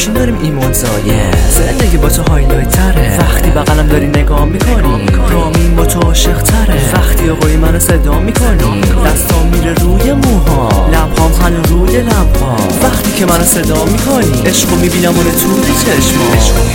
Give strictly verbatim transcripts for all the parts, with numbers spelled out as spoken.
ماشین داریم ایمون زایه، زندگی با تو هایلایت تره. وقتی بغلم داری نگاه میکنی رامین با تو عاشق تره. وقتی آقای منو صدا میکنی دستام میره روی موها، لبهام هنو روی لبها. وقتی که منو صدا میکنی عشقو میبینم اون توی چشما.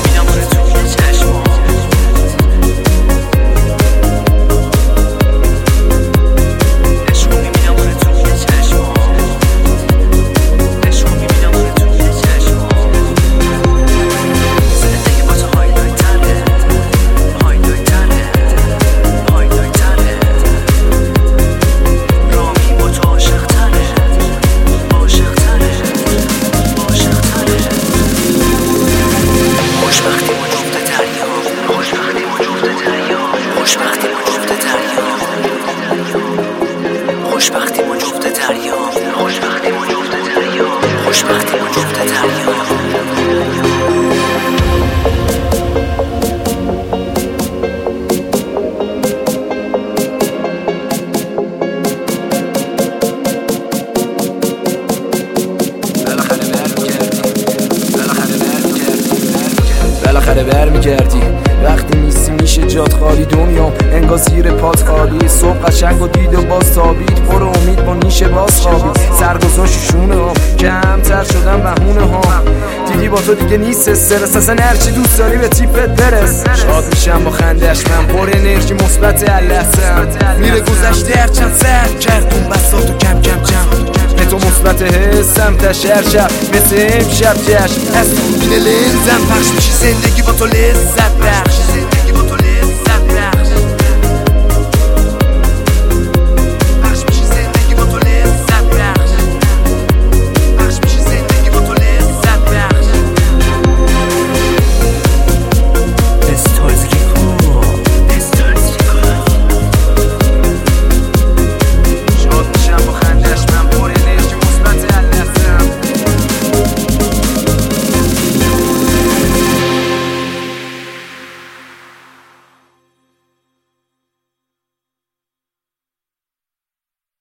خوشبختی ما جفت دریا، خوشبختی ما جفت دریا، خوشبختی ما جفت دریا. بالاخره برمیگردی وقتی نیستی میشه جات خالی دنیام انگار زیر پات خالی. صبح قشنگ و دید و باز تابید پر امید با نیشه باز خوابید. سرگذاشت شونه ها کمتر شدن بهونه ها. دیدی با تو دیگه نیست استرس، اصلا هرچی دوست داری به تیپت برس. شاد میشم با خندش من پر انرژی مثبت اللحظه‌ام. میره گذشته هرچند سر کرد اون بساط و کم کم جمع به تو مثبت حسم تشر شب مثل امشب جشن از دوربین لنزم پخش میشی. زندگی با تو لذت بخش